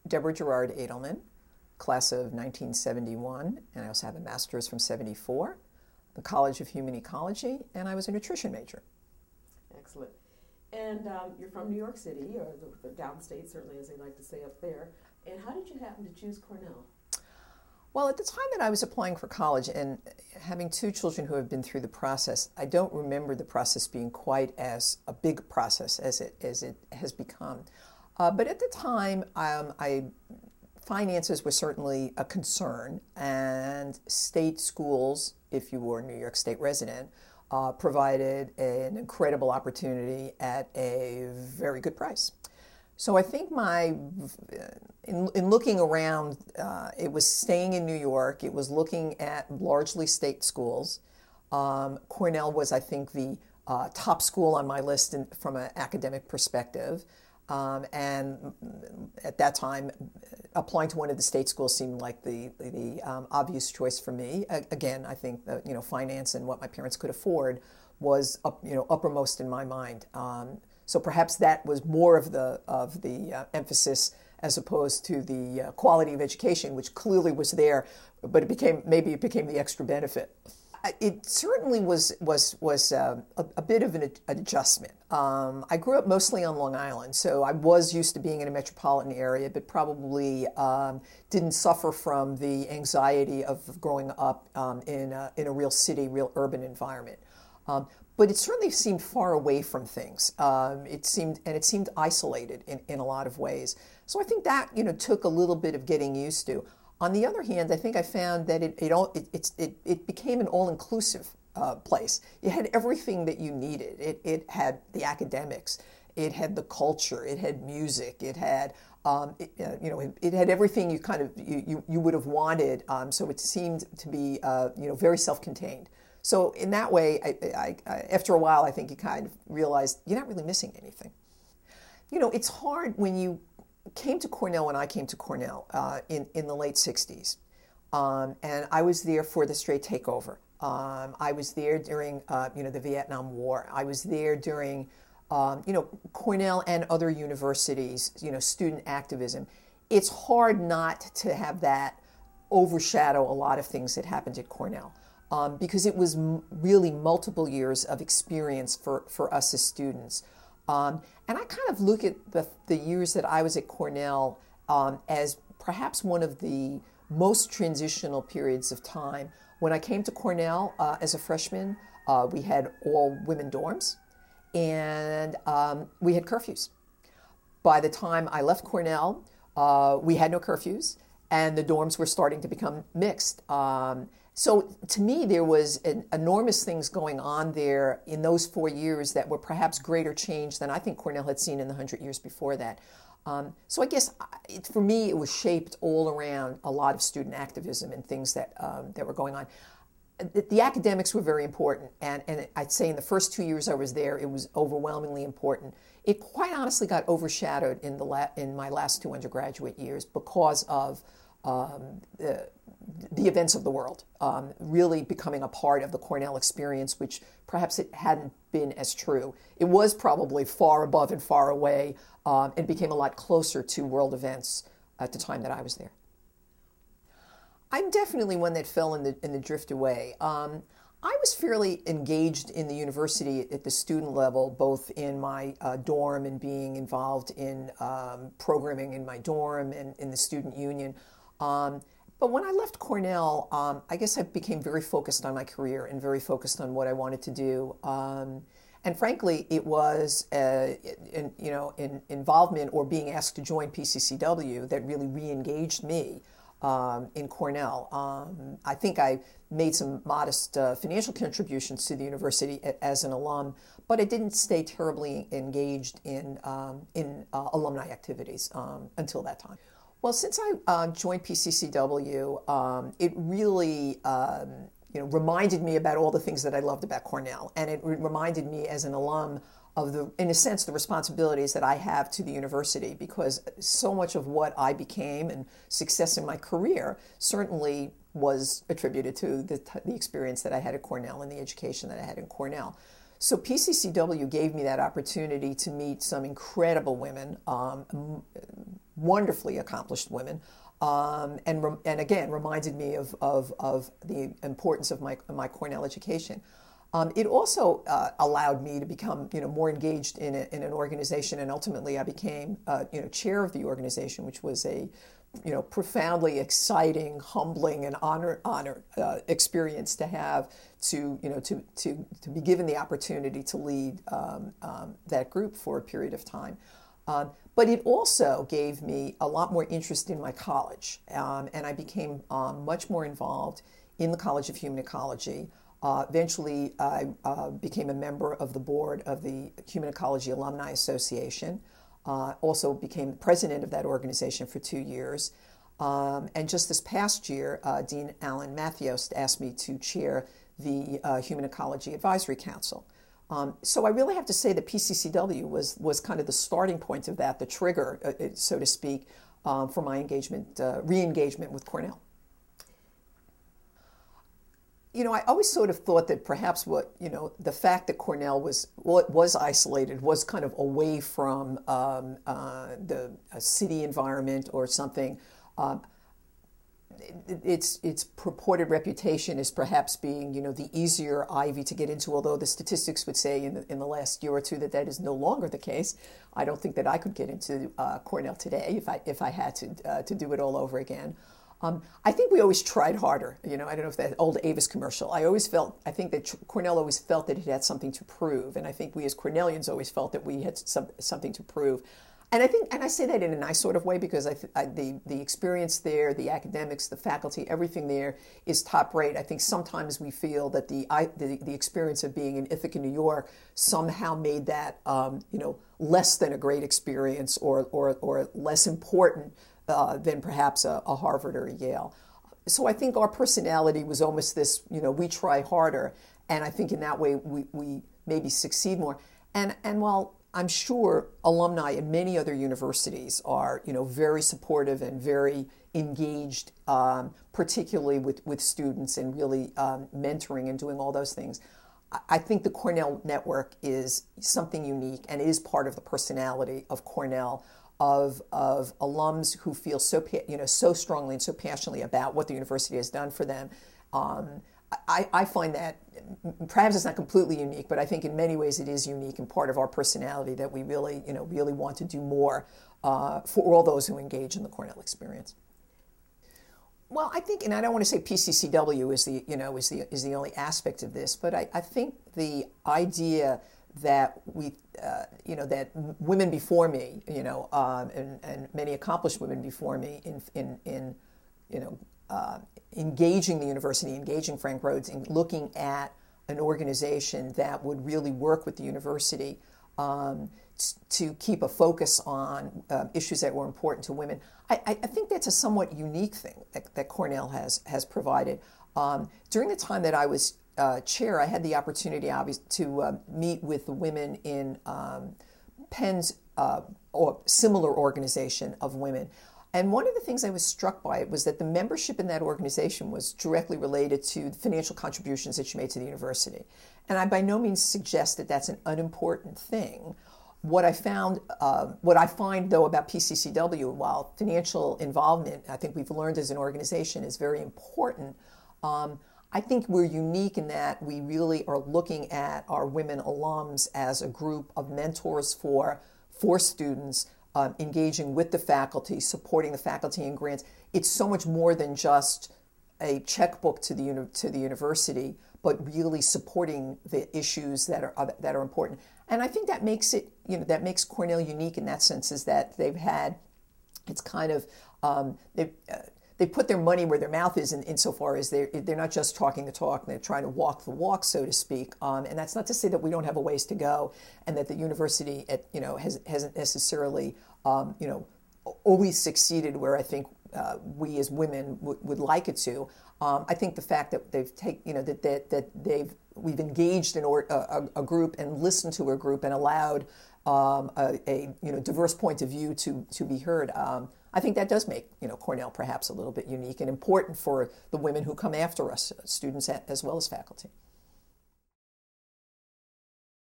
Deborah Gerard Edelman, class of 1971, and I also have a master's from 74, the College of Human Ecology, and I was a nutrition major. Excellent. And you're from New York City, or the downstate, certainly, as they like to say up there. And how did you happen to choose Cornell? Well, at the time that I was applying for college and having two children who have been through the process, I don't remember the process being quite as a big process as it has become. But at the time, finances were certainly a concern, and state schools, if you were a New York State resident, provided an incredible opportunity at a very good price. So I think in looking around, it was staying in New York. It was looking at largely state schools. Cornell was, I think, the top school on my list from an academic perspective. And at that time, applying to one of the state schools seemed like the obvious choice for me. Again, I think that, finance and what my parents could afford was uppermost in my mind. So perhaps that was more of the emphasis as opposed to the quality of education, which clearly was there, but it became the extra benefit. It certainly was a bit of an adjustment. I grew up mostly on Long Island, so I was used to being in a metropolitan area, but probably didn't suffer from the anxiety of growing up in a real city, real urban environment. But it certainly seemed far away from things. It seemed isolated in a lot of ways. So I think that took a little bit of getting used to. On the other hand, I think I found that it became an all-inclusive place. It had everything that you needed. It had the academics, it had the culture, it had music, it had it had everything you would have wanted. So it seemed to be very self-contained. So in that way, I after a while, I think you kind of realized you're not really missing anything. It's hard when you came to Cornell when I came to Cornell in the late 60s. And I was there for the straight takeover. I was there during, the Vietnam War. I was there during, Cornell and other universities, student activism. It's hard not to have that overshadow a lot of things that happened at Cornell. Because it was really multiple years of experience for us as students. And I kind of look at the years that I was at Cornell as perhaps one of the most transitional periods of time. When I came to Cornell as a freshman, we had all women dorms, and we had curfews. By the time I left Cornell, we had no curfews, and the dorms were starting to become mixed. So to me, there was enormous things going on there in those 4 years that were perhaps greater change than I think Cornell had seen in the 100 years before that. So I guess for me, it was shaped all around a lot of student activism and things that were going on. The academics were very important, and I'd say in the first 2 years I was there, it was overwhelmingly important. It quite honestly got overshadowed in my last two undergraduate years because of the events of the world, really becoming a part of the Cornell experience, which perhaps it hadn't been as true. It was probably far above and far away, and became a lot closer to world events at the time that I was there. I'm definitely one that fell in the drift away. I was fairly engaged in the university at the student level, both in my dorm and being involved in programming in my dorm and in the student union. But when I left Cornell, I guess I became very focused on my career and very focused on what I wanted to do. And frankly, it was involvement or being asked to join PCCW that really re-engaged me in Cornell. I think I made some modest financial contributions to the university as an alum, but I didn't stay terribly engaged in alumni activities until that time. Well, since I joined PCCW, it really reminded me about all the things that I loved about Cornell, and it reminded me as an alum of in a sense, the responsibilities that I have to the university, because so much of what I became and success in my career certainly was attributed to the experience that I had at Cornell and the education that I had in Cornell. So PCCW gave me that opportunity to meet some incredible women, wonderfully accomplished women, and again reminded me of the importance of my Cornell education. It also allowed me to become more engaged in an organization, and ultimately I became chair of the organization, which was a profoundly exciting, humbling, and honor experience to have to be given the opportunity to lead that group for a period of time. But it also gave me a lot more interest in my college, and I became much more involved in the College of Human Ecology. Eventually, I became a member of the board of the Human Ecology Alumni Association. Also became the president of that organization for 2 years. And just this past year, Dean Alan Mathios asked me to chair the Human Ecology Advisory Council. So I really have to say that PCCW was kind of the starting point of that, the trigger, so to speak, for my re-engagement with Cornell. I always sort of thought that perhaps the fact that Cornell was isolated, was kind of away from the city environment or something. Its purported reputation is perhaps being, the easier Ivy to get into, although the statistics would say in the last year or two that is no longer the case. I don't think that I could get into Cornell today if I had to do it all over again. I think we always tried harder. I don't know if that old Avis commercial. I think that Cornell always felt that it had something to prove, and I think we as Cornellians always felt that we had something to prove. And I say that in a nice sort of way because the experience there, the academics, the faculty, everything there is top rate. I think sometimes we feel that the experience of being in Ithaca, New York, somehow made that less than a great experience or less important than perhaps a Harvard or a Yale. So I think our personality was almost this, we try harder, and I think in that way we maybe succeed more. And while I'm sure alumni in many other universities are, very supportive and very engaged, particularly with students and really mentoring and doing all those things, I think the Cornell network is something unique and is part of the personality of Cornell. Of alums who feel so strongly and so passionately about what the university has done for them. I find that perhaps it's not completely unique, but I think in many ways it is unique and part of our personality that we really want to do more for all those who engage in the Cornell experience. Well, I think, and I don't want to say PCCW is the only aspect of this, but I think the idea that that women before me, and many accomplished women before me in engaging the university, engaging Frank Rhodes, in looking at an organization that would really work with the university to keep a focus on issues that were important to women. I think that's a somewhat unique thing that Cornell has provided. During the time that I was chair, I had the opportunity to meet with the women in Penn's or similar organization of women. And one of the things I was struck by was that the membership in that organization was directly related to the financial contributions that she made to the university. And I by no means suggest that that's an unimportant thing. What I find though about PCCW, while financial involvement, I think we've learned as an organization, is very important, I think we're unique in that we really are looking at our women alums as a group of mentors for students, engaging with the faculty, supporting the faculty in grants. It's so much more than just a checkbook to the university, but really supporting the issues that are important. And I think that makes it, that makes Cornell unique in that sense, is that they've had, it's kind of, they put their money where their mouth is insofar as they're not just talking the talk, they're trying to walk the walk, so to speak. And that's not to say that we don't have a ways to go, and that the university hasn't necessarily always succeeded where I think we as women would like it to. I think the fact that we've engaged in a group and listened to a group and allowed a diverse point of view to be heard. I think that does make Cornell perhaps a little bit unique and important for the women who come after us, students as well as faculty.